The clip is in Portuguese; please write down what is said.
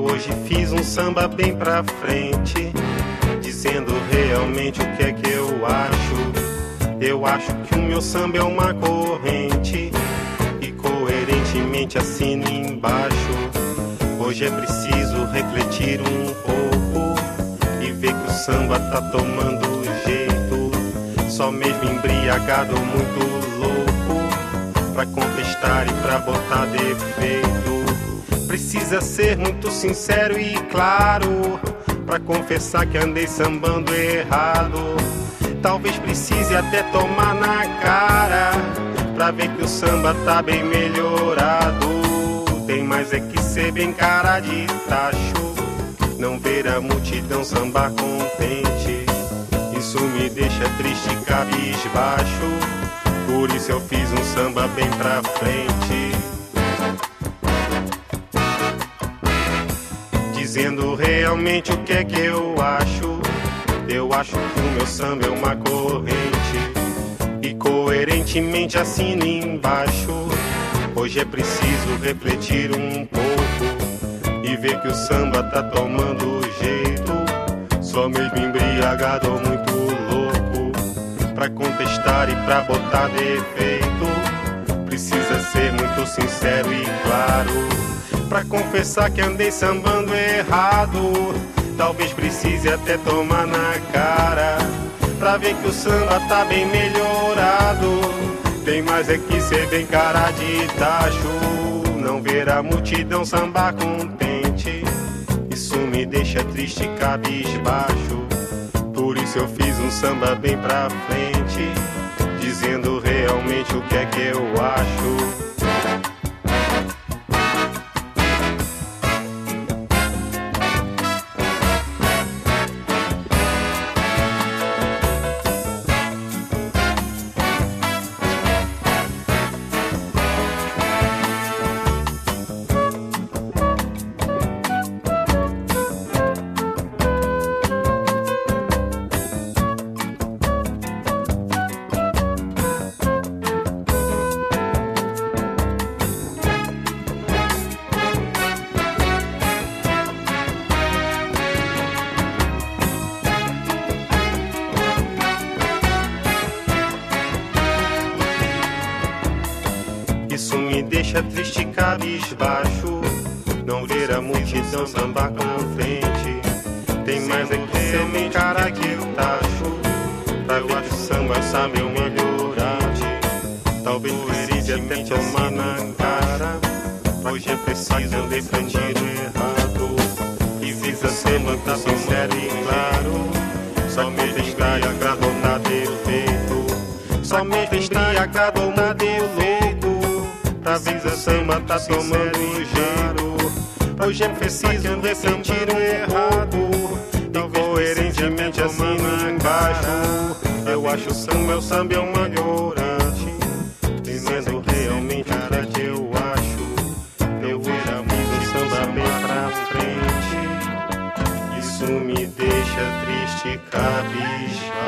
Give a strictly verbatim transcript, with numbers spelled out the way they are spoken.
Eu hoje fiz um samba bem pra frente, dizendo realmente o que é que eu acho. Eu acho que o meu samba é uma corrente e coerentemente assino embaixo. Hoje é preciso refletir um pouco e ver que o samba tá tomando jeito. Só mesmo embriagado, muito louco, pra contestar e pra botar defeito. Precisa ser muito sincero e claro pra confessar que andei sambando errado. Talvez precise até tomar na cara pra ver que o samba tá bem melhorado. Tem mais é que ser bem cara de tacho, não ver a multidão sambar contente. Isso me deixa triste e cabisbaixo, por isso eu fiz um samba bem pra frente, dizendo realmente o que é que eu acho. Eu acho que o meu samba é uma corrente e coerentemente assino embaixo. Hoje é preciso refletir um pouco e ver que o samba tá tomando jeito. Só mesmo embriagado ou muito louco pra contestar e pra botar defeito. Precisa ser muito sincero e claro pra confessar que andei sambando errado. Talvez precise até tomar na cara pra ver que o samba tá bem melhorado. Tem mais é que ser bem cara de tacho, não ver a multidão sambar contente. Isso me deixa triste e cabisbaixo, por isso eu fiz um samba bem pra frente, dizendo realmente o que é que eu acho. Isso me deixa triste e cabisbaixo, não ver a multidão sambar contente. Tem mais é que ser bem cara que eu tacho, pra ver que o samba sabe eu melhorante. Talvez precise até tomar na cara, hoje é preciso defender o errado. Precisa ser muito sincero e claro, só me embriagado ou na defeito. Só me embriagado ou na defeito, pra ver que o samba tá tomando jeito. Hoje é preciso refletir um errado e coerentemente assino embaixo. Eu acho o samba, meu samba é uma corrente, dizendo realmente o que eu acho. Eu era muito samba bem pra frente, isso me deixa triste e cabisbaixo.